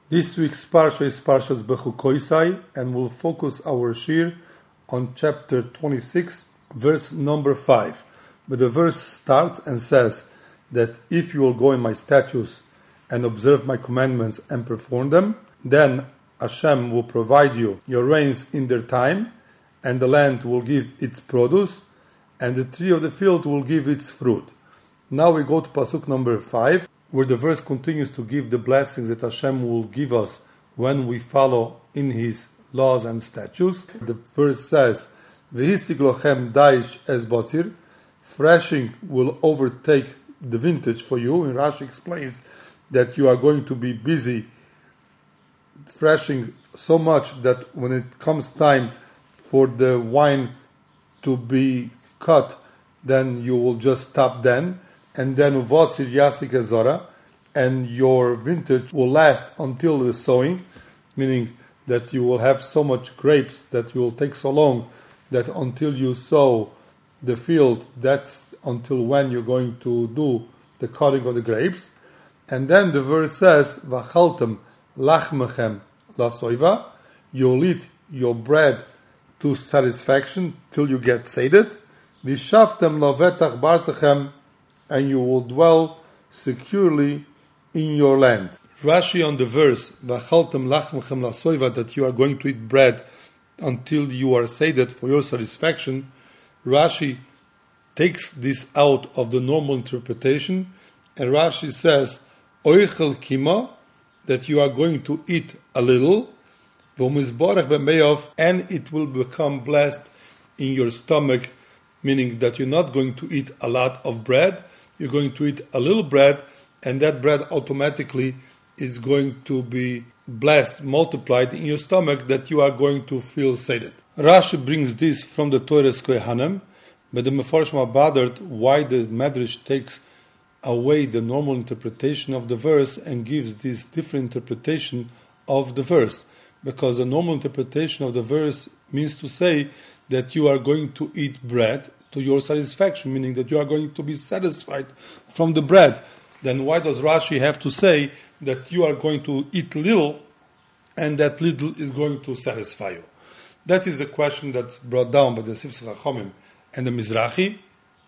This week's Parsha is Parshas Bechukoisai, and we'll focus our shir on chapter 26, verse number 5. But the verse starts and says that if you will go in my statutes and observe my commandments and perform them, then Hashem will provide you your rains in their time, and the land will give its produce, and the tree of the field will give its fruit. Now we go to Pasuk number 5, where the verse continues to give the blessings that Hashem will give us when we follow in His laws and statutes. The verse says, V'hisig lochem daish es botzir, threshing will overtake the vintage for you. And Rashi explains that you are going to be busy threshing so much that when it comes time for the wine to be cut, then you will just stop then. And then uvotzir yasik ezora, and your vintage will last until the sowing, meaning that you will have so much grapes that you will take so long that until you sow the field, that's until when you're going to do the cutting of the grapes. And then the verse says, V'achaltem lachmechem lasoiva, you'll eat your bread to satisfaction till you get sated. V'shavtem lovetach bartzachem, and you will dwell securely in your land. Rashi on the verse, V'achaltem lachmechem lasoiva, that you are going to eat bread until you are sated for your satisfaction, Rashi takes this out of the normal interpretation, and Rashi says, Oichel kima, that you are going to eat a little, V'mizborech b'meyav, and it will become blessed in your stomach, meaning that you're not going to eat a lot of bread, you're going to eat a little bread, and that bread automatically is going to be blessed, multiplied in your stomach, that you are going to feel sated. Rashi brings this from the Torah's Kohanim, but the Mefarshim are bothered why the Medrash takes away the normal interpretation of the verse and gives this different interpretation of the verse. Because the normal interpretation of the verse means to say that you are going to eat bread to your satisfaction, meaning that you are going to be satisfied from the bread. Then why does Rashi have to say that you are going to eat little and that little is going to satisfy you? That is the question that's brought down by the Sifsei Chachamim and the Mizrahi.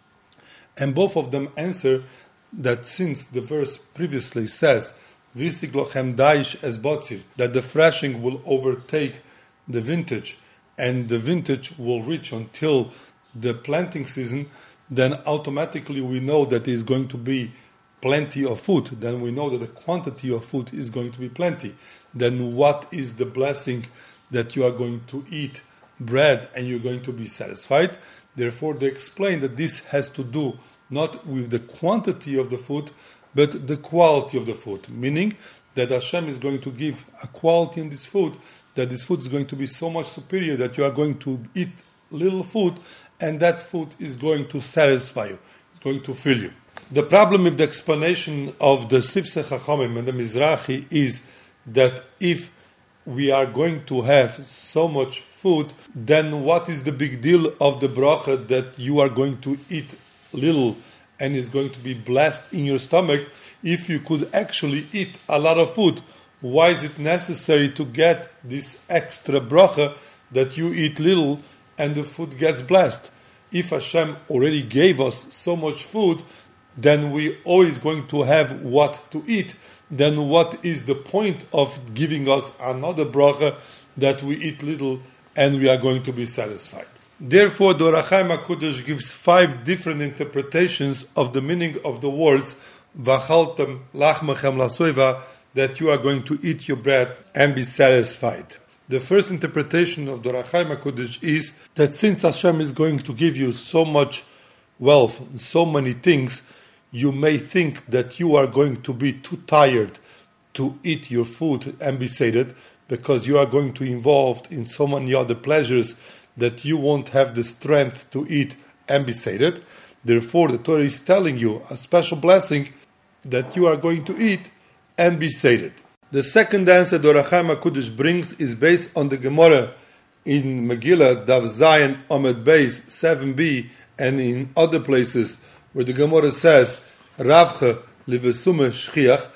And both of them answer that since the verse previously says, V'hisig lochem daish es botzir, that the threshing will overtake the vintage and the vintage will reach until the planting season, then automatically we know that there is going to be plenty of food. Then we know that the quantity of food is going to be plenty. Then what is the blessing that you are going to eat bread and you're going to be satisfied? Therefore, they explain that this has to do not with the quantity of the food, but the quality of the food. Meaning that Hashem is going to give a quality in this food, that this food is going to be so much superior that you are going to eat little food, and that food is going to satisfy you. It's going to fill you. The problem with the explanation of the Sifsei Chachamim and the Mizrahi is that if we are going to have so much food, then what is the big deal of the bracha that you are going to eat little and is going to be blessed in your stomach if you could actually eat a lot of food? Why is it necessary to get this extra bracha that you eat little and the food gets blessed? If Hashem already gave us so much food, then we always going to have what to eat. Then what is the point of giving us another bracha that we eat little and we are going to be satisfied? Therefore, the Ohr HaChaim HaKadosh gives 5 different interpretations of the meaning of the words V'achaltem lachmechem lasoiva, that you are going to eat your bread and be satisfied. The first interpretation of the Ohr HaChaim HaKadosh is that since Hashem is going to give you so much wealth and so many things, you may think that you are going to be too tired to eat your food and be sated, because you are going to be involved in so many other pleasures that you won't have the strength to eat and be sated. Therefore, the Torah is telling you a special blessing that you are going to eat and be sated. The second answer the Ohr HaChaim HaKadosh brings is based on the Gemara in Megillah, Daf Zayin Amud Beis 7b, and in other places where the Gemara says, Ravche livesume shchiach,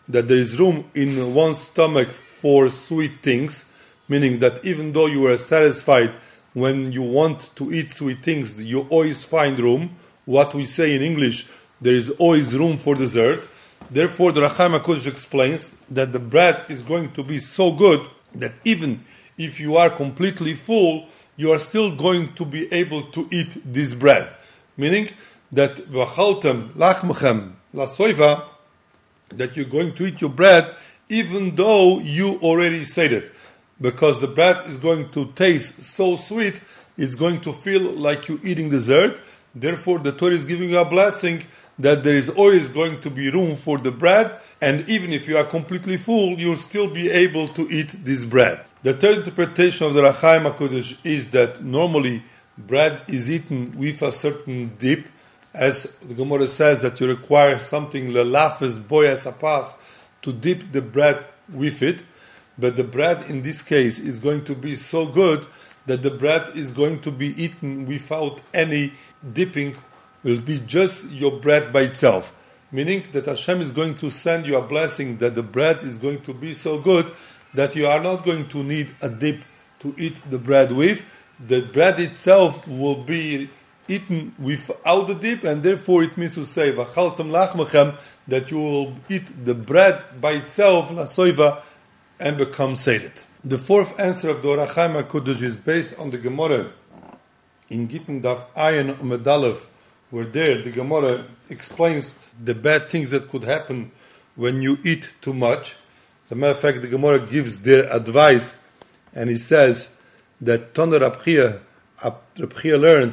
that there is room in one's stomach for sweet things, meaning that even though you are satisfied when you want to eat sweet things, you always find room. What we say in English, there is always room for dessert. Therefore, the Ohr HaChaim HaKadosh explains that the bread is going to be so good that even if you are completely full, you are still going to be able to eat this bread. Meaning that v'achaltem lachmechem lasoiva, that you're going to eat your bread even though you already said it. Because the bread is going to taste so sweet, it's going to feel like you're eating dessert. Therefore, the Torah is giving you a blessing that there is always going to be room for the bread, and even if you are completely full, you'll still be able to eat this bread. The third interpretation of the Ohr HaChaim HaKadosh is that normally bread is eaten with a certain dip, as the Gemara says that you require something lelafes boyas apas to dip the bread with it. But the bread in this case is going to be so good that the bread is going to be eaten without any dipping. It will be just your bread by itself. Meaning that Hashem is going to send you a blessing that the bread is going to be so good that you are not going to need a dip to eat the bread with. The bread itself will be eaten without the dip, and therefore it means to say v'achaltem lachmechem, that you will eat the bread by itself, lasoiva, and become sated. The fourth answer of the Ohr HaChaim HaKadosh is based on the Gemara in Gittin Daf Ayin Amud Aleph, where there the Gemara explains the bad things that could happen when you eat too much. As a matter of fact, the Gemara gives their advice, and he says that Toner Rab Chia learned,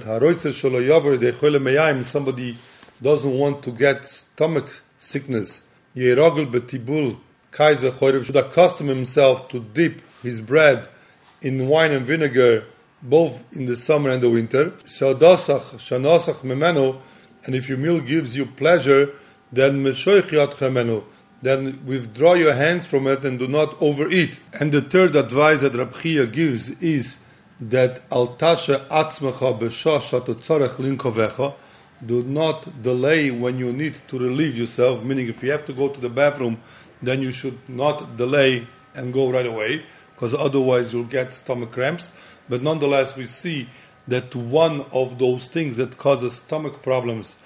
somebody doesn't want to get stomach sickness, should accustom himself to dip his bread in wine and vinegar, both in the summer and the winter. And if your meal gives you pleasure, then withdraw your hands from it and do not overeat. And the third advice that Rab Chia gives is that do not delay when you need to relieve yourself, meaning if you have to go to the bathroom, then you should not delay and go right away, because otherwise you'll get stomach cramps. But nonetheless, we see that one of those things that causes stomach problems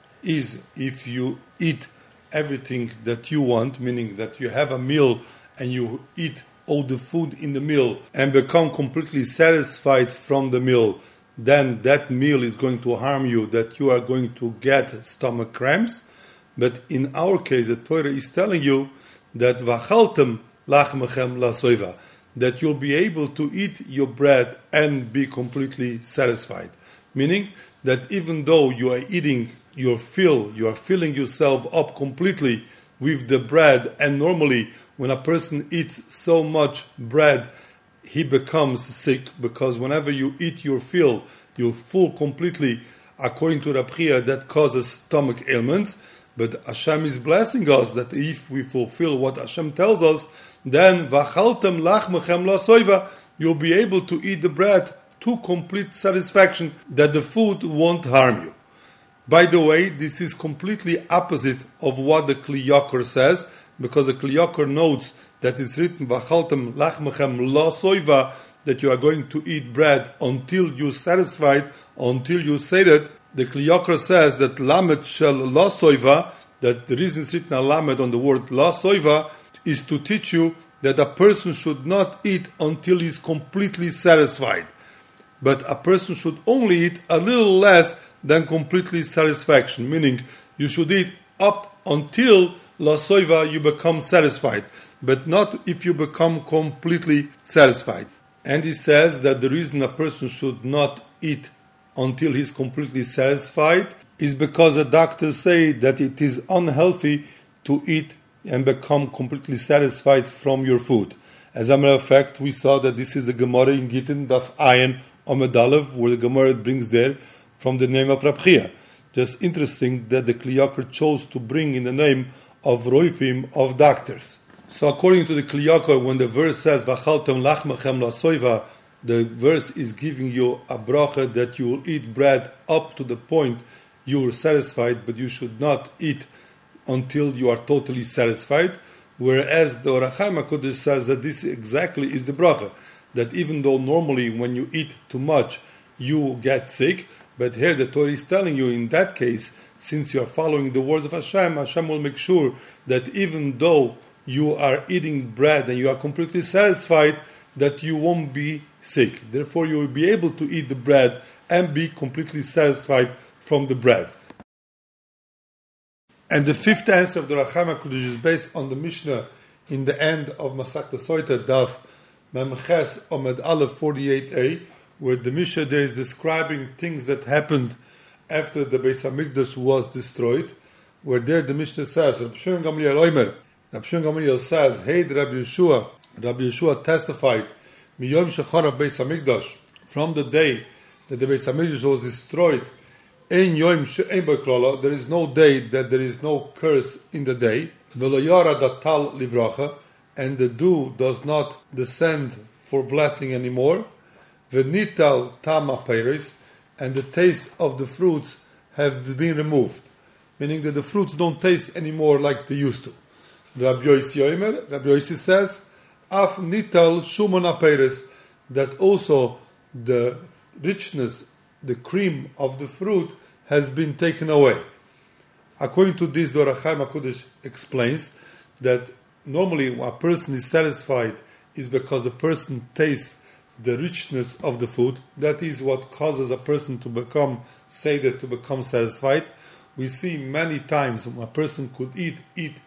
is if you eat everything that you want, meaning that you have a meal and you eat all the food in the meal and become completely satisfied from the meal, then that meal is going to harm you, that you are going to get stomach cramps. But in our case, the Torah is telling you that v'achaltem lachmechem lasoiva, that you'll be able to eat your bread and be completely satisfied. Meaning that even though you are eating your fill, you are filling yourself up completely with the bread, and normally when a person eats so much bread, he becomes sick, because whenever you eat your fill, you're full completely, according to Rab Chia, that causes stomach ailments. But Hashem is blessing us that if we fulfill what Hashem tells us, then v'achaltem lachmechem lasoiva, you'll be able to eat the bread to complete satisfaction, that the food won't harm you. By the way, this is completely opposite of what the Kli Yakar says, because the Kli Yakar notes that it's written v'achaltem lachmechem lasoiva, that you are going to eat bread until you're satisfied, until you say that. The Kli Yakar says that lamed shel lasoiva, that the reason it's written a lamed on the word lasoiva is to teach you that a person should not eat until he's completely satisfied. But a person should only eat a little less than completely satisfaction, meaning you should eat up until lasoiva you become satisfied, but not if you become completely satisfied. And he says that the reason a person should not eat until he's completely satisfied is because the doctors say that it is unhealthy to eat and become completely satisfied from your food. As a matter of fact, we saw that this is the Gemara in Gittin Daf Ayin Amud Aleph, where the Gemara brings there from the name of Rab Chia. Just interesting that the Kli Yakar chose to bring in the name of Roifim, of doctors. So according to the Kli Yakar, when the verse says v'achaltem lachmechem lasoiva, the verse is giving you a bracha that you will eat bread up to the point you are satisfied, but you should not eat until you are totally satisfied. Whereas the Or HaChaim HaKadosh says that this exactly is the bracha, that even though normally when you eat too much, you get sick, but here the Torah is telling you in that case, since you are following the words of Hashem, Hashem will make sure that even though you are eating bread and you are completely satisfied, that you won't be sick. Therefore, you will be able to eat the bread and be completely satisfied from the bread. And the fifth answer of the Or HaChaim HaKadosh is based on the Mishnah in the end of Masechta Soita, Daf Memches Omed Aleph 48a, where the Mishnah there is describing things that happened after the Beis HaMikdash was destroyed, where there the Mishnah says, Rabbi Shimon Gamliel says, Hey, Rabbi Yeshua testified, Miyom Shecharav Beis HaMikdash, from the day that the Beis HaMikdash was destroyed, Ein Yom She'ein Bo Klala, there is no day that there is no curse in the day, V'lo Yara Datal Livracha, and the dew does not descend for blessing anymore, V'nital Tama Peiris, and the taste of the fruits have been removed, meaning that the fruits don't taste anymore like they used to. Rabbi Yossi says, Af nital shumon aperes, that also the richness, the cream of the fruit has been taken away. According to this, the Or HaChaim HaKadosh explains that normally when a person is satisfied is because the person tastes the richness of the food. That is what causes a person to become sated, to become satisfied. We see many times when a person could eat,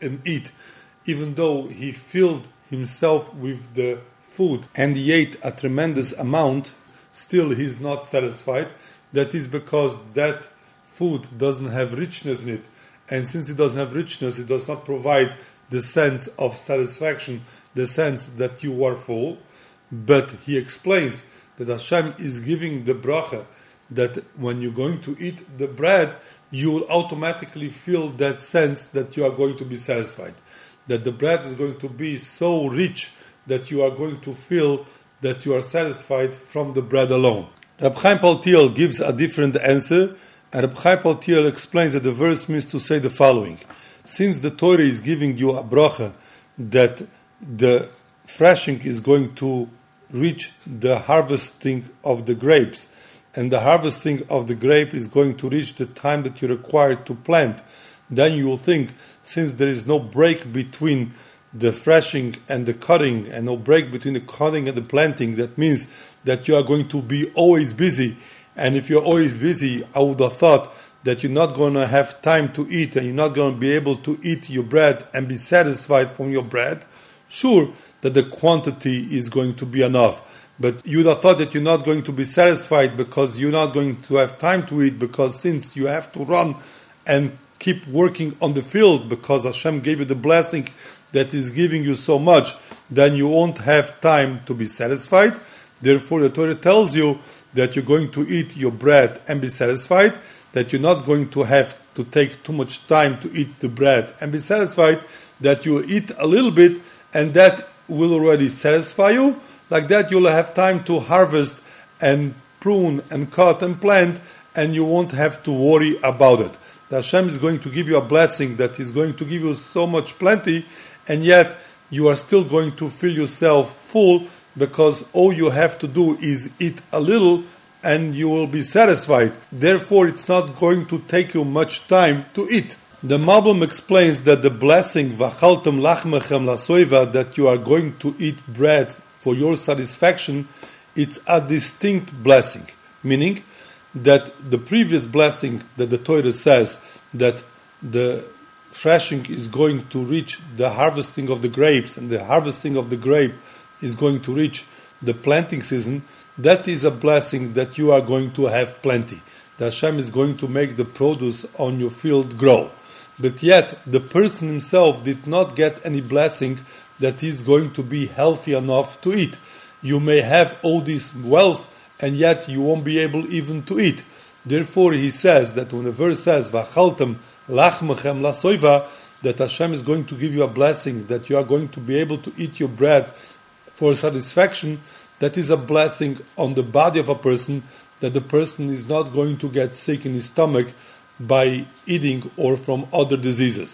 even though he filled himself with the food and he ate a tremendous amount, still he is not satisfied. That is because that food doesn't have richness in it. And since it doesn't have richness, it does not provide the sense of satisfaction, the sense that you are full. But he explains that Hashem is giving the bracha that when you're going to eat the bread, you will automatically feel that sense that you are going to be satisfied. That the bread is going to be so rich that you are going to feel that you are satisfied from the bread alone. Reb Chaim Paltiel gives a different answer, and Reb Chaim Paltiel explains that the verse means to say the following. Since the Torah is giving you a bracha that the threshing is going to reach the harvesting of the grapes, and the harvesting of the grape is going to reach the time that you require to plant, then you will think, since there is no break between the threshing and the cutting, and no break between the cutting and the planting, that means that you are going to be always busy. And if you're always busy, I would have thought that you're not going to have time to eat, and you're not going to be able to eat your bread and be satisfied from your bread. Sure, that the quantity is going to be enough, but you'd have thought that you're not going to be satisfied because you're not going to have time to eat, because since you have to run and keep working on the field because Hashem gave you the blessing that is giving you so much, then you won't have time to be satisfied. Therefore, the Torah tells you that you're going to eat your bread and be satisfied, that you're not going to have to take too much time to eat the bread and be satisfied, that you eat a little bit and that will already satisfy you. Like that, you'll have time to harvest and prune and cut and plant, and you won't have to worry about it. The Hashem is going to give you a blessing that is going to give you so much plenty, and yet you are still going to feel yourself full, because all you have to do is eat a little and you will be satisfied. Therefore, it's not going to take you much time to eat. The Malbim explains that the blessing V'achaltem lachmechem lasoiva, that you are going to eat bread for your satisfaction, it's a distinct blessing. Meaning that the previous blessing that the Torah says that the threshing is going to reach the harvesting of the grapes, and the harvesting of the grape is going to reach the planting season, that is a blessing that you are going to have plenty. The Hashem is going to make the produce on your field grow. But yet, the person himself did not get any blessing that is going to be healthy enough to eat. You may have all this wealth, and yet you won't be able even to eat. Therefore, he says that when the verse says, V'achaltem lachmechem lasoiva, that Hashem is going to give you a blessing, that you are going to be able to eat your bread for satisfaction, that is a blessing on the body of a person, that the person is not going to get sick in his stomach by eating or from other diseases.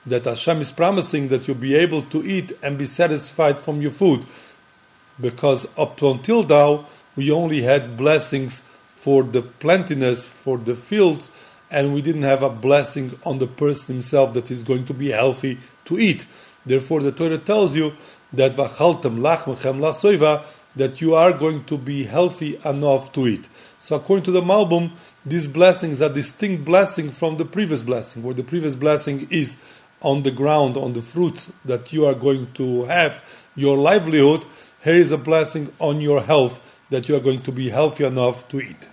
that Hashem is promising that you'll be able to eat and be satisfied from your food. Because up until now, we only had blessings for the plentiness, for the fields, and we didn't have a blessing on the person himself that is going to be healthy to eat. Therefore, the Torah tells you that v'achaltem lachmechem lasoiva, that you are going to be healthy enough to eat. So according to the Malbim, these blessings are distinct blessing from the previous blessing, where the previous blessing is on the ground, on the fruits that you are going to have, your livelihood. Here is a blessing on your health, that you are going to be healthy enough to eat.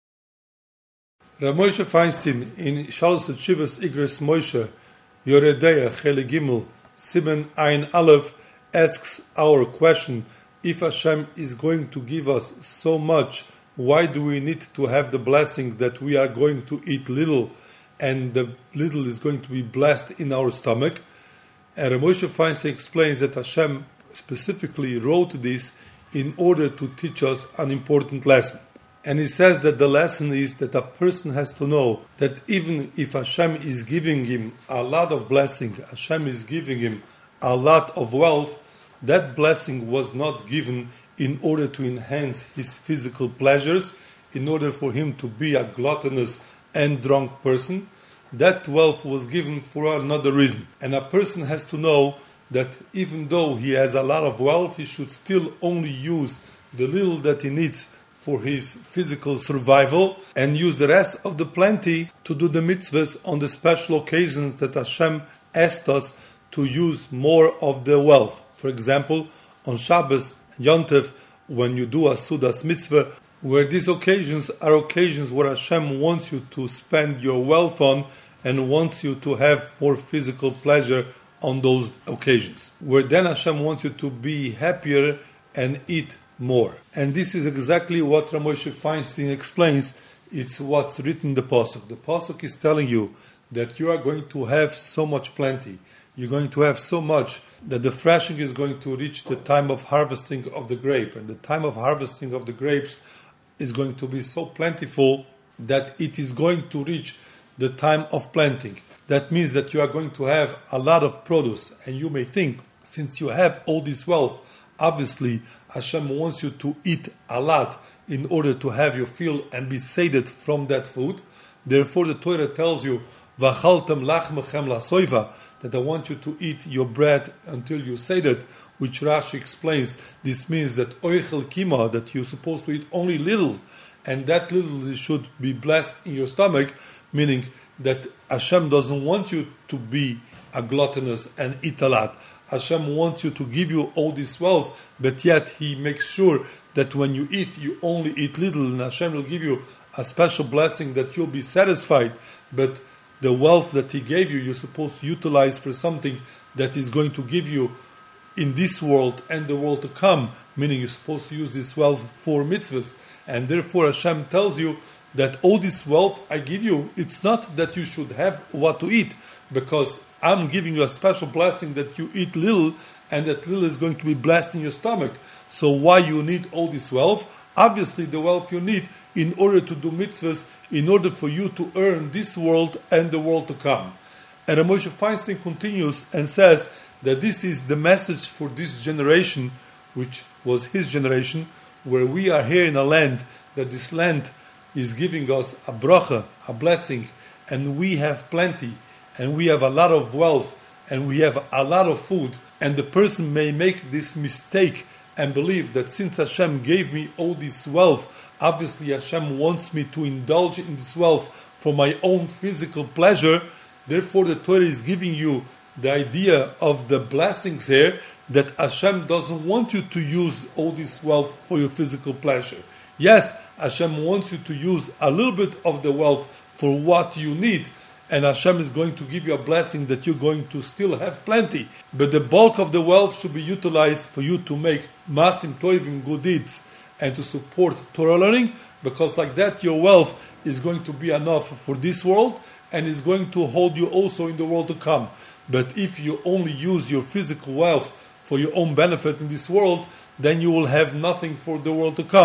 Rav Moshe Feinstein in Shalos Shivas Igres Moshe Yoredeya Chele Gimel Simen Ein Aleph asks our question: if Hashem is going to give us so much, why do we need to have the blessing that we are going to eat little, and the little is going to be blessed in our stomach? And Rav Moshe Feinstein explains that Hashem specifically wrote this in order to teach us an important lesson. And he says that the lesson is that a person has to know that even if Hashem is giving him a lot of blessing, Hashem is giving him a lot of wealth, that blessing was not given in order to enhance his physical pleasures, in order for him to be a gluttonous and drunk person. That wealth was given for another reason. And a person has to know that even though he has a lot of wealth, he should still only use the little that he needs for his physical survival, and use the rest of the plenty to do the mitzvahs on the special occasions that Hashem asked us to use more of the wealth. For example, on Shabbos and Yom Tov, when you do a Sudas mitzvah, where these occasions are occasions where Hashem wants you to spend your wealth on and wants you to have more physical pleasure on those occasions, where then Hashem wants you to be happier and eat more. And this is exactly what Rav Moshe Feinstein explains. It's what's written in the Pasuk. The Pasuk is telling you that you are going to have so much plenty. You're going to have so much that the threshing is going to reach the time of harvesting of the grape. And the time of harvesting of the grapes is going to be so plentiful that it is going to reach the time of planting. That means that you are going to have a lot of produce. And you may think, since you have all this wealth, obviously Hashem wants you to eat a lot in order to have your fill and be sated from that food. Therefore the Torah tells you, V'achaltem lachmechem lasoiva, that I want you to eat your bread until you're sated, which Rashi explains, this means that oichel kima, that you're supposed to eat only little, and that little should be blessed in your stomach, meaning that Hashem doesn't want you to be a gluttonous and eat a lot. Hashem wants you to give you all this wealth, but yet He makes sure that when you eat, you only eat little, and Hashem will give you a special blessing that you'll be satisfied, but the wealth that He gave you, you're supposed to utilize for something that is going to give you in this world and the world to come, meaning you're supposed to use this wealth for mitzvahs. And therefore Hashem tells you that all this wealth I give you, it's not that you should have what to eat, because I'm giving you a special blessing that you eat little, and that little is going to be blessed in your stomach. So why you need all this wealth? Obviously the wealth you need in order to do mitzvahs, in order for you to earn this world and the world to come. And Rav Moshe Feinstein continues and says that this is the message for this generation, which was his generation, where we are here in a land, that this land is giving us a bracha, a blessing, and we have plenty, and we have a lot of wealth, and we have a lot of food, and the person may make this mistake and believe that since Hashem gave me all this wealth, obviously Hashem wants me to indulge in this wealth for my own physical pleasure. Therefore the Torah is giving you the idea of the blessings here, that Hashem doesn't want you to use all this wealth for your physical pleasure. Yes, Hashem wants you to use a little bit of the wealth for what you need, and Hashem is going to give you a blessing that you're going to still have plenty. But the bulk of the wealth should be utilized for you to make masim tovim, good deeds, and to support Torah learning, because like that your wealth is going to be enough for this world and is going to hold you also in the world to come. But if you only use your physical wealth for your own benefit in this world, then you will have nothing for the world to come.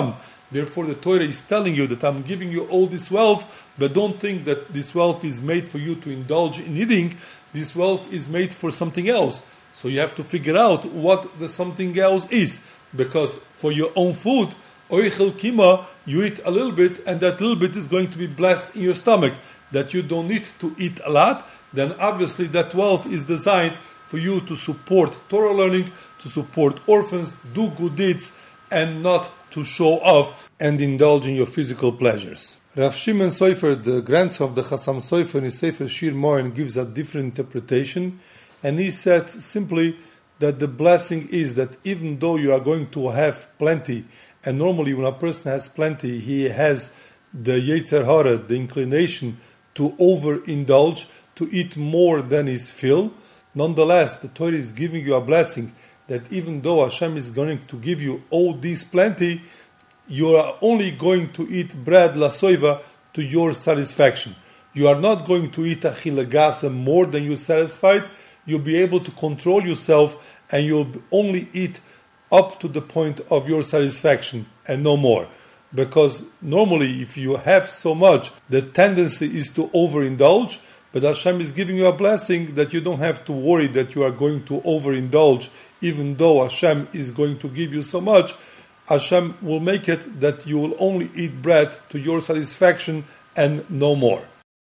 Therefore, the Torah is telling you that I'm giving you all this wealth, but don't think that this wealth is made for you to indulge in eating. This wealth is made for something else. So you have to figure out what the something else is. Because for your own food, oichel kima, you eat a little bit, and that little bit is going to be blessed in your stomach. That you don't need to eat a lot, then obviously that wealth is designed for you to support Torah learning, to support orphans, do good deeds, and not to show off and indulge in your physical pleasures. Rav Shimon Sofer, the grandson of the Chassam Sofer, in his Sefer Shir Moen, gives a different interpretation, and he says simply that the blessing is that even though you are going to have plenty, and normally when a person has plenty, he has the Yetzer Hara, the inclination to overindulge, to eat more than his fill. Nonetheless, the Torah is giving you a blessing that even though Hashem is going to give you all this plenty, you are only going to eat bread lasoiva to your satisfaction. You are not going to eat achila gasa more than you're satisfied. You'll be able to control yourself, and you'll only eat up to the point of your satisfaction and no more. Because normally if you have so much, the tendency is to overindulge, but Hashem is giving you a blessing that you don't have to worry that you are going to overindulge. Even though Hashem is going to give you so much, Hashem will make it that you will only eat bread to your satisfaction and no more.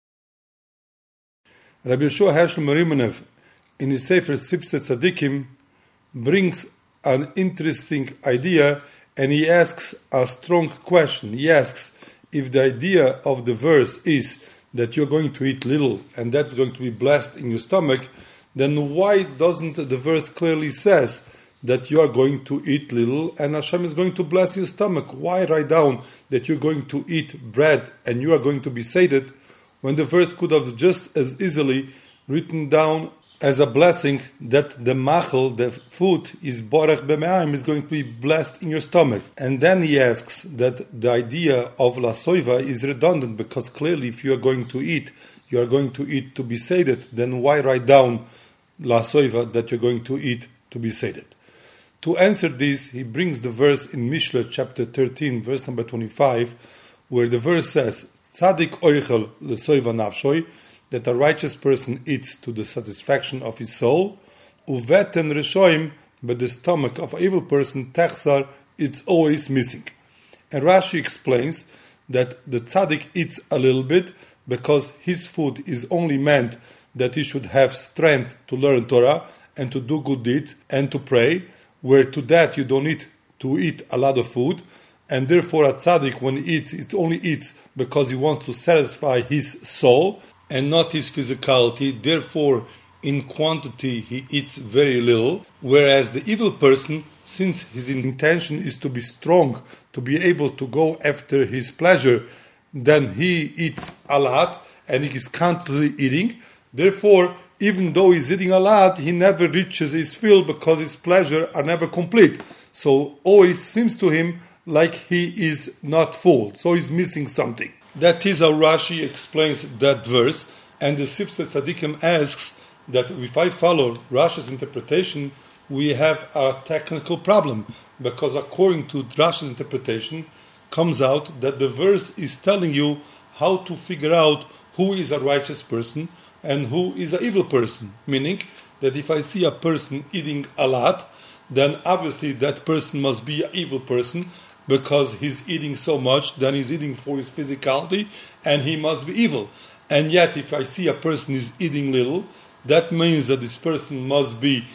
Rabbi Yeshua Hershel Merimenev, in his Sefer Sifsei Tzadikim, brings an interesting idea, and he asks a strong question. He asks, if the idea of the verse is that you're going to eat little and that's going to be blessed in your stomach, then why doesn't the verse clearly says that you are going to eat little and Hashem is going to bless your stomach? Why write down that you're going to eat bread and you are going to be sated, when the verse could have just as easily written down as a blessing that the machal, the food, is borech b'me'ayim, is going to be blessed in your stomach? And then he asks that the idea of la soiva is redundant, because clearly if you are going to eat, you are going to eat to be sated, then why write down la soiva that you're going to eat to be sated? To answer this, he brings the verse in Mishle chapter 13, verse number 25, where the verse says, Tzadik oichel lesoiva nafshoi, that a righteous person eats to the satisfaction of his soul, uveten reshoim, but the stomach of an evil person, techsar, it's always missing. And Rashi explains that the tzaddik eats a little bit because his food is only meant that he should have strength to learn Torah and to do good deeds and to pray, where to that you don't need to eat a lot of food, and therefore a tzaddik, when he eats, it only eats because he wants to satisfy his soul and not his physicality. Therefore, in quantity, he eats very little. Whereas the evil person, since his intention is to be strong, to be able to go after his pleasure, then he eats a lot and he is constantly eating. Therefore, even though he's eating a lot, he never reaches his fill because his pleasures are never complete. So always seems to him like he is not full. So he's missing something. That is how Rashi explains that verse, and the Sifsei Tzadikim asks that if I follow Rashi's interpretation, we have a technical problem, because according to Rashi's interpretation, comes out that the verse is telling you how to figure out who is a righteous person and who is an evil person, meaning that if I see a person eating a lot, then obviously that person must be an evil person, because he's eating so much, then he's eating for his physicality, and he must be evil. And yet, if I see a person is eating little, that means that this person must be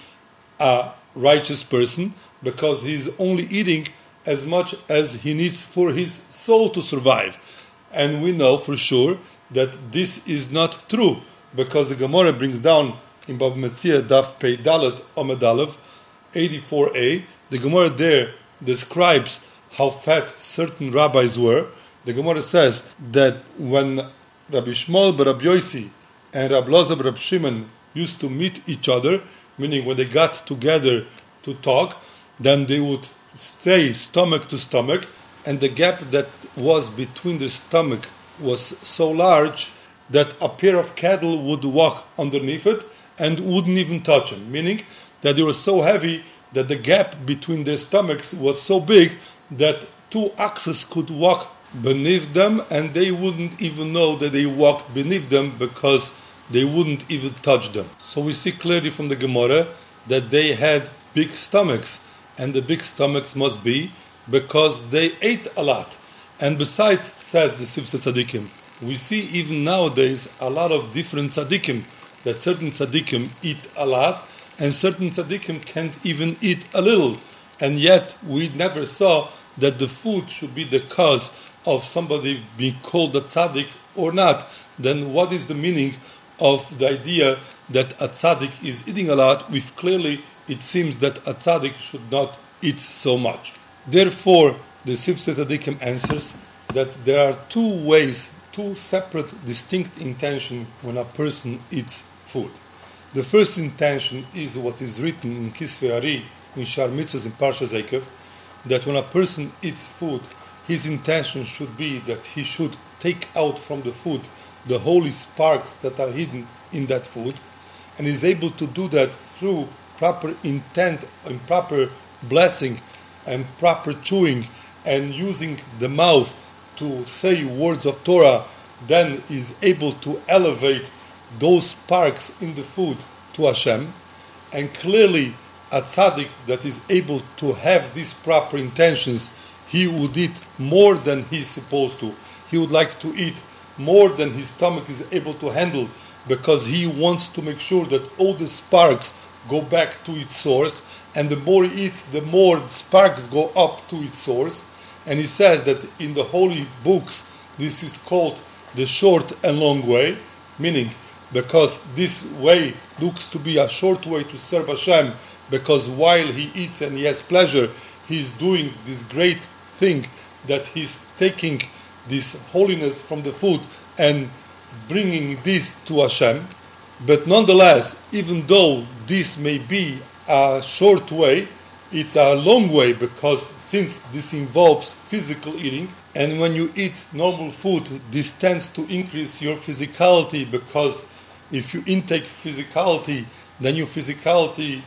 a righteous person, because he's only eating as much as he needs for his soul to survive. And we know for sure that this is not true, because the Gemara brings down in Bava Metzia Daf Pei Dalet Omed Aleph 84a, the Gemara there describes how fat certain rabbis were. The Gemara says that when Rabbi Shmuel bar Rabbi Yossi and Rabbi Elazar bar Rabbi Shimon used to meet each other, meaning when they got together to talk, then they would stay stomach to stomach, and the gap that was between the stomach was so large that a pair of cattle would walk underneath it and wouldn't even touch them, meaning that they were so heavy that the gap between their stomachs was so big that two oxes could walk beneath them, and they wouldn't even know that they walked beneath them because they wouldn't even touch them. So we see clearly from the Gemara that they had big stomachs, and the big stomachs must be because they ate a lot. And besides, says the Sifsei Tzadikim, we see even nowadays a lot of different tzaddikim, that certain tzaddikim eat a lot and certain tzaddikim can't even eat a little. And yet we never saw that the food should be the cause of somebody being called a tzaddik or not. Then what is the meaning of the idea that a tzaddik is eating a lot, if clearly it seems that a tzaddik should not eat so much? Therefore, the Sifsei Tzadikim answers that there are two ways, two separate, distinct intentions when a person eats food. The first intention is what is written in Kisvei Ari, in Shar Mitzvahs, in Parshas Eikev, that when a person eats food, his intention should be that he should take out from the food the holy sparks that are hidden in that food, and is able to do that through proper intent and proper blessing and proper chewing and using the mouth to say words of Torah, then is able to elevate those sparks in the food to Hashem. And clearly a tzaddik that is able to have these proper intentions, he would eat more than he's supposed to. He would like to eat more than his stomach is able to handle, because he wants to make sure that all the sparks go back to its source, and the more he eats, the more sparks go up to its source. And he says that in the holy books, this is called the short and long way, meaning because this way looks to be a short way to serve Hashem, because while he eats and he has pleasure, he's doing this great thing that he's taking this holiness from the food and bringing this to Hashem. But nonetheless, even though this may be a short way, it's a long way, because since this involves physical eating, and when you eat normal food, this tends to increase your physicality, because if you intake physicality, then your physicality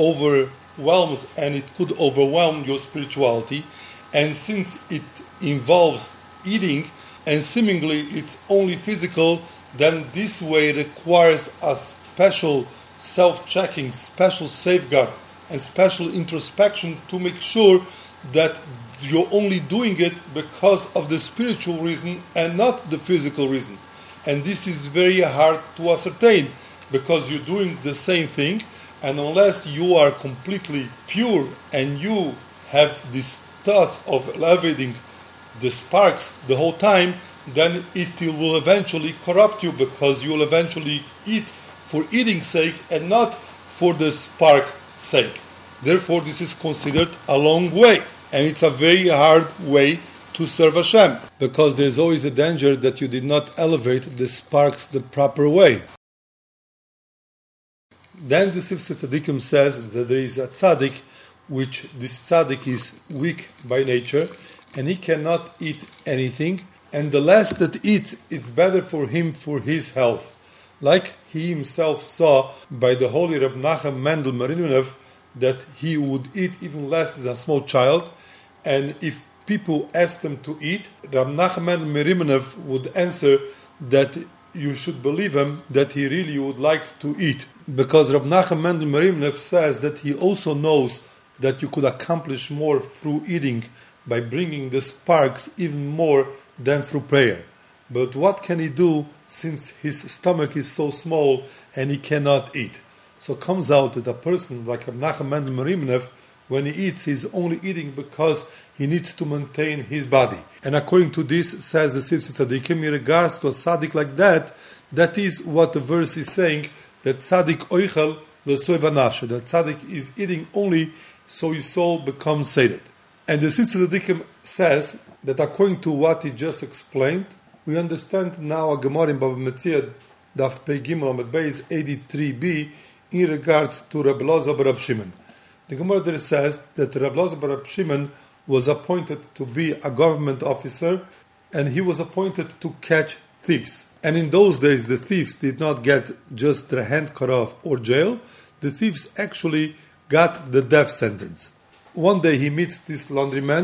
overwhelms, and it could overwhelm your spirituality. And since it involves eating, and seemingly it's only physical, then this way requires a special self-checking, special safeguard, and special introspection to make sure that you're only doing it because of the spiritual reason and not the physical reason. And this is very hard to ascertain, because you're doing the same thing, and unless you are completely pure and you have this thoughts of elevating the sparks the whole time, then it will eventually corrupt you, because you will eventually eat for eating's sake and not for the spark sake. Therefore, this is considered a long way, and it's a very hard way to serve Hashem, because there's always a danger that you did not elevate the sparks the proper way. Then the Sifsei Tzadikim says that there is a tzaddik, which this tzaddik is weak by nature, and he cannot eat anything, and the less that eats, it's better for him for his health. Like he himself saw by the holy Reb Nachum Mendel Marimenov, that he would eat even less than a small child, and if people asked him to eat, Reb Nachum Mendel Marimenov would answer that you should believe him that he really would like to eat, because Reb Nachum Mendel Marimenov says that he also knows that you could accomplish more through eating by bringing the sparks even more than through prayer. But what can he do since his stomach is so small and he cannot eat? So it comes out that a person like Reb Nachum Mendel Marimenov, when he eats, he's only eating because he needs to maintain his body. And according to this, says the Sifsei Tzadikim, in regards to a tzaddik like that, that is what the verse is saying, that tzaddik oichel l'soiva nafsho, that tzaddik is eating only so his soul becomes sated. And the Sifsei Tzadikim says that according to what he just explained, we understand now a Gemara in Baba Metzia, Daf Pei Gimel Amud Beis 83b, in regards to Reb Elazar bar Reb Shimon. The Gemara there says that Reb Elazar bar Reb Shimon was appointed to be a government officer, and he was appointed to catch thieves. And in those days, the thieves did not get just their hand cut off or jail. The thieves actually got the death sentence. One day he meets this laundryman,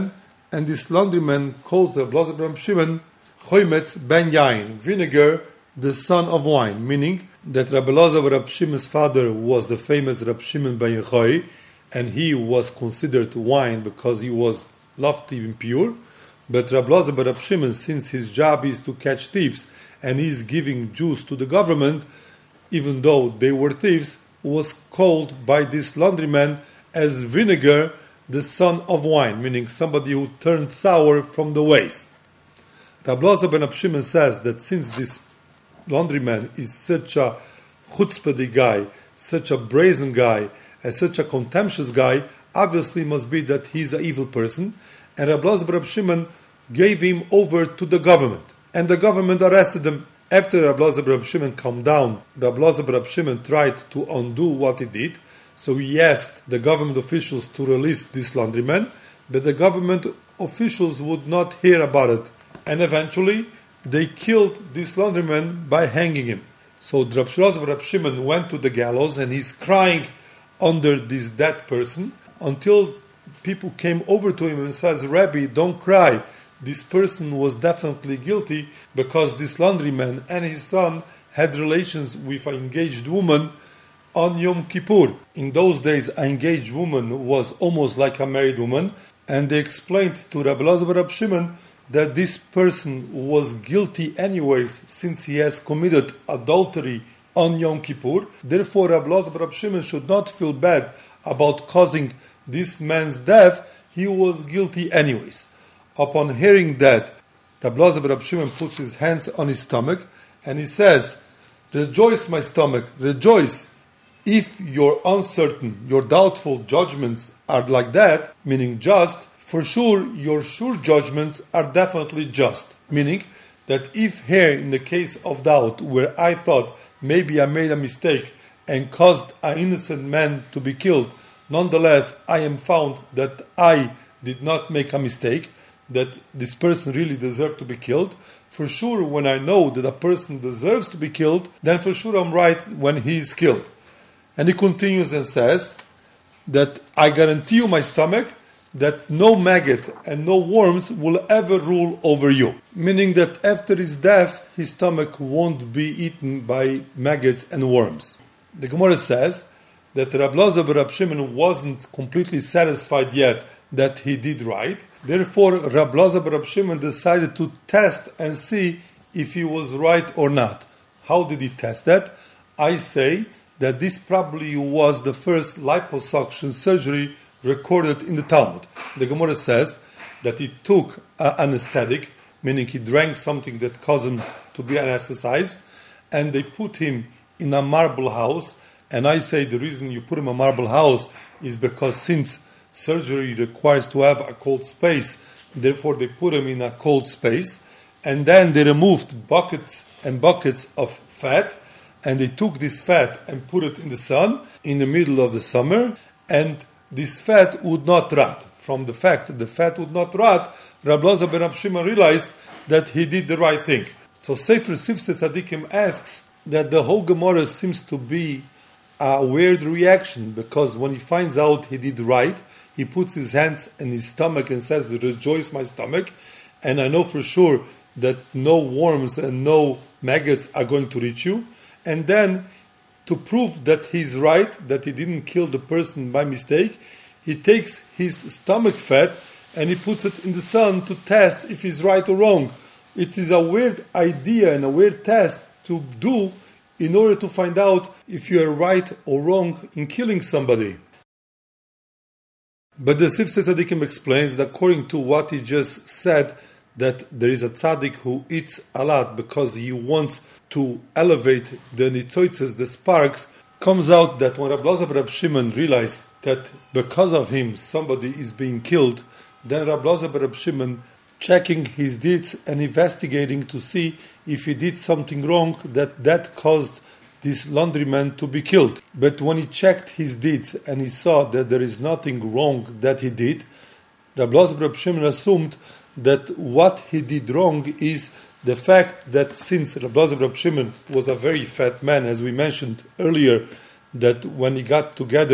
and this laundryman calls Rabbi Elazar ben Shimon Chometz ben Yain, vinegar, the son of wine, meaning that Rabbi Elazar ben Shimon's father was the famous Rabbi Shimon ben Yochai, and he was considered wine because he was lofty and pure. But Rabbi Elazar ben Shimon, since his job is to catch thieves and he is giving Jews to the government, even though they were thieves, was called by this laundryman as vinegar, the son of wine, meaning somebody who turned sour from the ways. Rabbi Elazar ben Shimon says that since this laundryman is such a chutzpah guy, such a brazen guy, and such a contemptuous guy, obviously must be that he's an evil person, and Rabbi Elazar ben Shimon gave him over to the government, and the government arrested him. After Rabbi Elazar ben Shimon calmed down, Rabbi Elazar ben Shimon tried to undo what he did, so he asked the government officials to release this laundryman, but the government officials would not hear about it, and eventually they killed this laundryman by hanging him. So Rabbi Elazar ben Shimon went to the gallows and he's crying under this dead person until people came over to him and says, Rabbi, don't cry. This person was definitely guilty because this laundryman and his son had relations with an engaged woman on Yom Kippur. In those days, an engaged woman was almost like a married woman, and they explained to Rabbi Elazar ben Shimon that this person was guilty anyways since he has committed adultery on Yom Kippur. Therefore, Rabbi Elazar ben Shimon should not feel bad about causing this man's death. He was guilty anyways. Upon hearing that, Rabbi Elazar ben Shimon puts his hands on his stomach and he says, Rejoice, my stomach, rejoice. If your uncertain, your doubtful judgments are like that, meaning just, for sure your sure judgments are definitely just. Meaning that if here in the case of doubt, where I thought maybe I made a mistake and caused an innocent man to be killed, nonetheless I am found that I did not make a mistake, that this person really deserved to be killed. For sure, when I know that a person deserves to be killed, then for sure I'm right when he is killed. And he continues and says that I guarantee you, my stomach, that no maggot and no worms will ever rule over you. Meaning that after his death, his stomach won't be eaten by maggots and worms. The Gemara says that Rabbi Elazar ben Shimon wasn't completely satisfied yet that he did right. Therefore, Rabbi Elazar ben Shimon decided to test and see if he was right or not. How did he test that? I say that this probably was the first liposuction surgery recorded in the Talmud. The Gemara says that he took anesthetic, meaning he drank something that caused him to be anesthetized, and they put him in a marble house. And I say the reason you put him in a marble house is because since surgery requires to have a cold space, therefore they put him in a cold space, and then they removed buckets and buckets of fat, and they took this fat and put it in the sun in the middle of the summer, and this fat would not rot. From the fact that the fat would not rot, Rabbi Elazar ben Shimon realized that he did the right thing. So Sefer Sifsei Tzadikim asks that the whole Gemara seems to be a weird reaction, because when he finds out he did right, he puts his hands in his stomach and says, Rejoice, my stomach, and I know for sure that no worms and no maggots are going to reach you. And then, to prove that he's right, that he didn't kill the person by mistake, he takes his stomach fat and he puts it in the sun to test if he's right or wrong. It is a weird idea and a weird test to do in order to find out if you are right or wrong in killing somebody. But the Sifsei Tzadikim explains that according to what he just said, that there is a tzaddik who eats a lot because he wants to elevate the nitzoitzes, the sparks, comes out that when Rabbi Elazar ben Shimon realized that because of him somebody is being killed, then Rabbi Elazar ben Shimon checking his deeds and investigating to see if he did something wrong that caused this laundryman to be killed. But when he checked his deeds and he saw that there is nothing wrong that he did, Rabbi Elazar ben Shimon assumed that what he did wrong is the fact that since Rabbi Elazar ben Shimon was a very fat man, as we mentioned earlier, that when he got together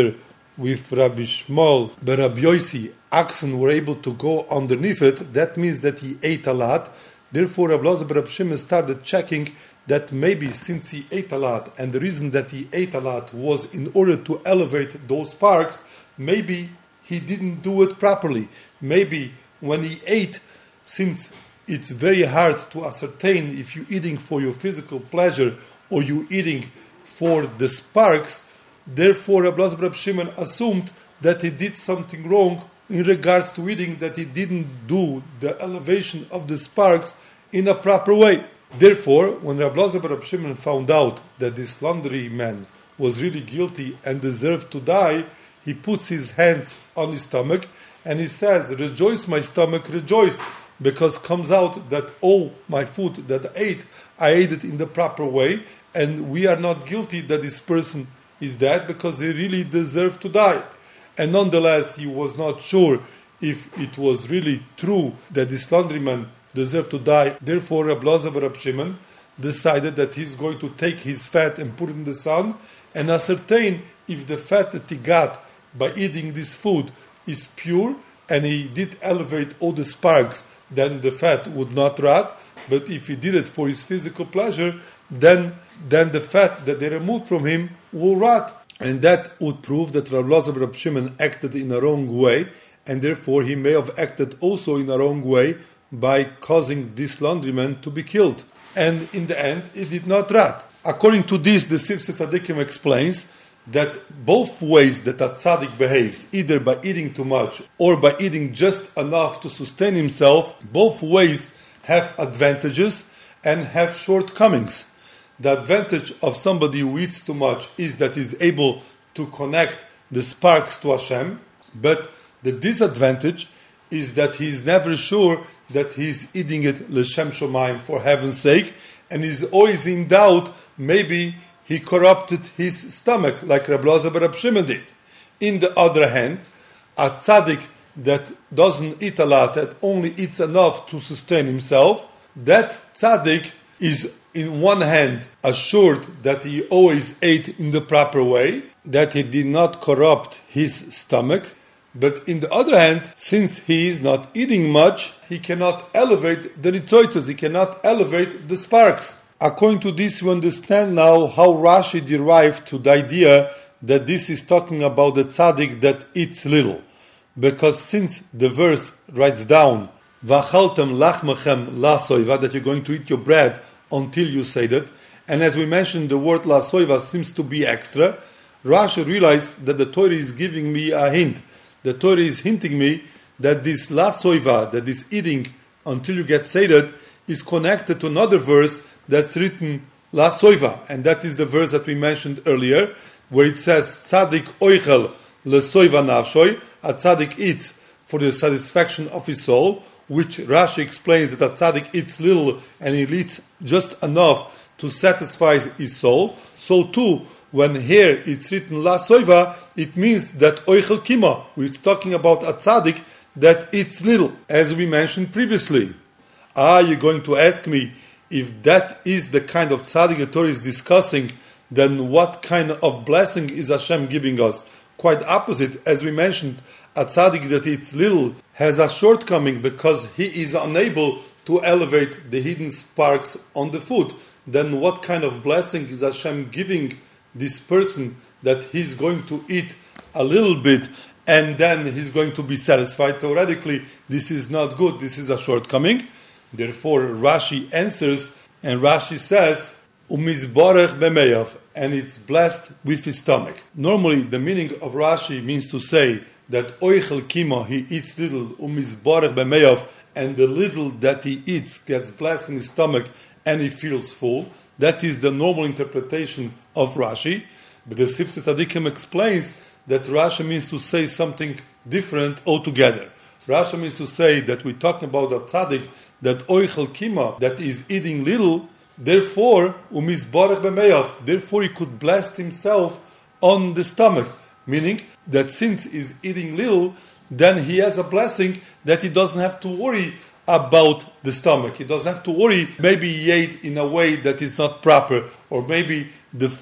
with Rabbi Shmuel but Rabbi Yossi, oxen were able to go underneath it, that means that he ate a lot. Therefore, Rabbi Elazar ben Rabbi Shimon started checking that maybe since he ate a lot, and the reason that he ate a lot was in order to elevate those sparks, maybe he didn't do it properly. Maybe when he ate, since it's very hard to ascertain if you're eating for your physical pleasure or you're eating for the sparks, therefore Rabbi Elazar ben Rabbi Shimon assumed that he did something wrong in regards to eating, that he didn't do the elevation of the sparks in a proper way. Therefore, when Rabbi Elazar ben Rabbi Shimon found out that this laundryman was really guilty and deserved to die, he puts his hands on his stomach and he says, "Rejoice, my stomach, rejoice," because comes out that all my food that I ate it in the proper way, and we are not guilty that this person is dead because he really deserved to die. And nonetheless, he was not sure if it was really true that this laundryman deserved to die. Therefore, Rabbi Elazar ben Rabbi Shimon decided that he's going to take his fat and put it in the sun and ascertain if the fat that he got by eating this food is pure and he did elevate all the sparks, then the fat would not rot. But if he did it for his physical pleasure, then the fat that they removed from him will rot. And that would prove that Rabbi Elazar ben Rabbi Shimon acted in a wrong way, and therefore he may have acted also in a wrong way by causing this laundryman to be killed. And in the end, it did not rot. According to this, the Sifsei Tzadikim explains that both ways that a tzaddik behaves, either by eating too much or by eating just enough to sustain himself, both ways have advantages and have shortcomings. The advantage of somebody who eats too much is that he's able to connect the sparks to Hashem, but the disadvantage is that he's never sure that he's eating it l'shem shomayim, for heaven's sake, and he's always in doubt, maybe he corrupted his stomach, like Rabbi Elazar ben Rabbi Shimon did. In the other hand, a tzaddik that doesn't eat a lot, that only eats enough to sustain himself, that tzaddik is in one hand assured that he always ate in the proper way, that he did not corrupt his stomach, but in the other hand, since he is not eating much, he cannot elevate the nitzoitzos, he cannot elevate the sparks. According to this, we understand now how Rashi derived to the idea that this is talking about the tzaddik that eats little. Because since the verse writes down, V'achaltem lachmechem lasoiva, that you're going to eat your bread until you say that, and as we mentioned, the word lasoiva seems to be extra, Rashi realized that the Torah is giving me a hint. The Torah is hinting me that this lasoiva, that this eating until you get sated, is connected to another verse that's written lasoiva, and that is the verse that we mentioned earlier, where it says tzaddik oichel lesoiva nafshoi, a tzaddik eats for the satisfaction of his soul, which Rashi explains that a tzaddik eats little and he eats just enough to satisfy his soul. So too, when here it's written lasoiva, it means that oichel kima, which is talking about a tzaddik that eats little, as we mentioned previously. You're going to ask me, if that is the kind of tzaddik the Torah is discussing, then what kind of blessing is Hashem giving us? Quite opposite, as we mentioned, a tzaddik that eats little has a shortcoming because he is unable to elevate the hidden sparks on the food. Then what kind of blessing is Hashem giving this person that he's going to eat a little bit and then he's going to be satisfied? Theoretically, this is not good, this is a shortcoming. Therefore, Rashi answers, and Rashi says, Umizborech b'meyav, and it's blessed with his stomach. Normally, the meaning of Rashi means to say that oichel kima, he eats little, umizborech b'meyav, and the little that he eats gets blessed in his stomach and he feels full. That is the normal interpretation of Rashi. But the Sifsei Tzadikim explains that Rashi means to say something different altogether. Rashi means to say that we're talking about a tzaddik that oichel kima, that is eating little, therefore, umizborech b'meyav, therefore he could bless himself on the stomach. Meaning that since he's eating little, then he has a blessing that he doesn't have to worry about the stomach. He doesn't have to worry, maybe he ate in a way that is not proper, or maybe the food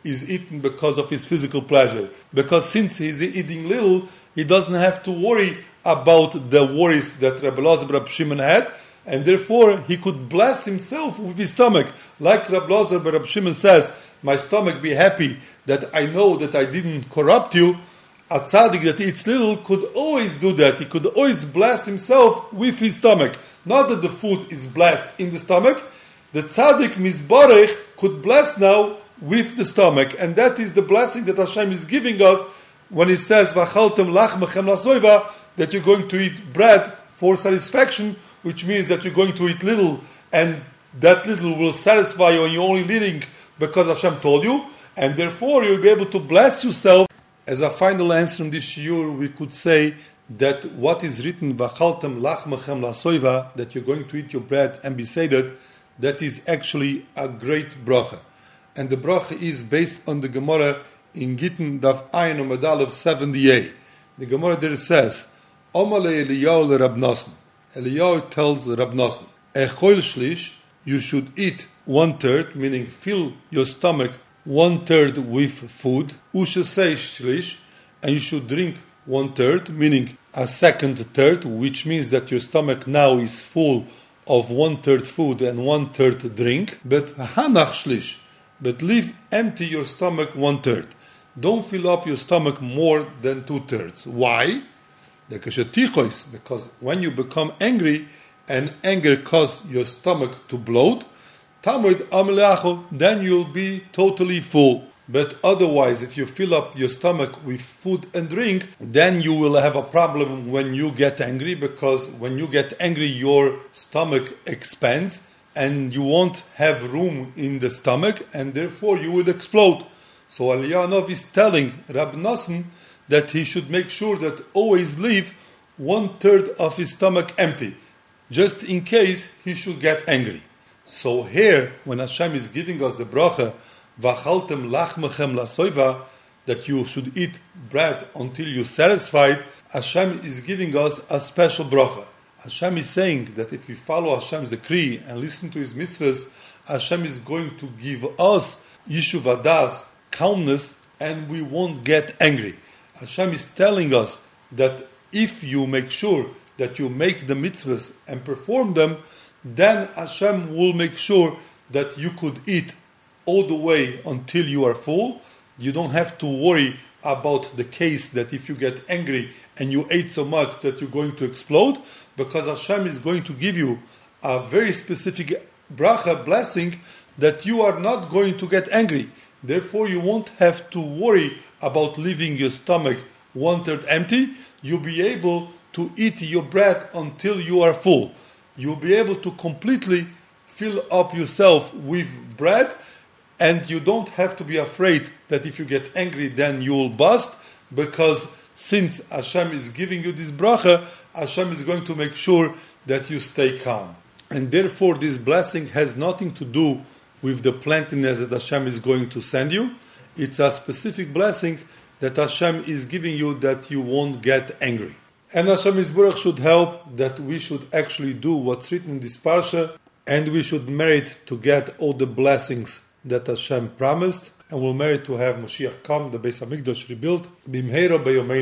is eaten because of his physical pleasure. Because since he's eating little, he doesn't have to worry about the worries that Rabbi Elazar ben Rabbi Shimon had, and therefore he could bless himself with his stomach. Like Rabbi Elazar ben Rabbi Shimon says, my stomach be happy that I know that I didn't corrupt you. A tzaddik that eats little could always do that. He could always bless himself with his stomach. Not that the food is blessed in the stomach. The tzaddik mizbarech could bless now with the stomach. And that is the blessing that Hashem is giving us when He says, V'achaltem lachmechem lasoiva, that you're going to eat bread for satisfaction, which means that you're going to eat little, and that little will satisfy you, and you're only eating because Hashem told you, and therefore you'll be able to bless yourself. As a final answer in this shiur, we could say that what is written, V'achaltem lachmechem lasoiva, that you're going to eat your bread and be sated, that is actually a great bracha. And the bracha is based on the Gemara in Gittin Daf Ayin Amud Aleph 70a. The Gemara there says, Omale Eliyahu le Rab Nosson. Eliyahu tells Rab Nosson, Echol shlish, you should eat 1/3, meaning fill your stomach 1/3 with food. Ushesei shlish, and you should drink 1/3, meaning a second third, which means that your stomach now is full of 1/3 food and 1/3 drink. But hanach shlish, but leave empty your stomach 1/3. Don't fill up your stomach more than 2/3. Why? Because when you become angry and anger causes your stomach to bloat, then you'll be totally full. But otherwise, if you fill up your stomach with food and drink, then you will have a problem when you get angry, because when you get angry, your stomach expands and you won't have room in the stomach, and therefore you will explode. So Eliyahu is telling Rab Nosson that he should make sure that always leave 1/3 of his stomach empty, just in case he should get angry. So here, when Hashem is giving us the bracha, V'achaltem lachmechem lasoiva, that you should eat bread until you're satisfied, Hashem is giving us a special bracha. Hashem is saying that if we follow Hashem's decree and listen to His mitzvahs, Hashem is going to give us yishuv hadas, calmness, and we won't get angry. Hashem is telling us that if you make sure that you make the mitzvahs and perform them, then Hashem will make sure that you could eat all the way until you are full. You don't have to worry about the case that if you get angry and you ate so much that you're going to explode, because Hashem is going to give you a very specific bracha, blessing, that you are not going to get angry. Therefore, you won't have to worry about leaving your stomach 1/3 empty. You'll be able to eat your bread until you are full. You'll be able to completely fill up yourself with bread, and you don't have to be afraid that if you get angry, then you'll bust, because since Hashem is giving you this bracha, Hashem is going to make sure that you stay calm. And therefore, this blessing has nothing to do with the plentiness that Hashem is going to send you. It's a specific blessing that Hashem is giving you that you won't get angry. And Hashem Yisborach should help that we should actually do what's written in this parsha, and we should merit to get all the blessings that Hashem promised, and we'll merit to have Mashiach come, the Beis HaMikdash rebuilt, Bimheira Beyomeinu.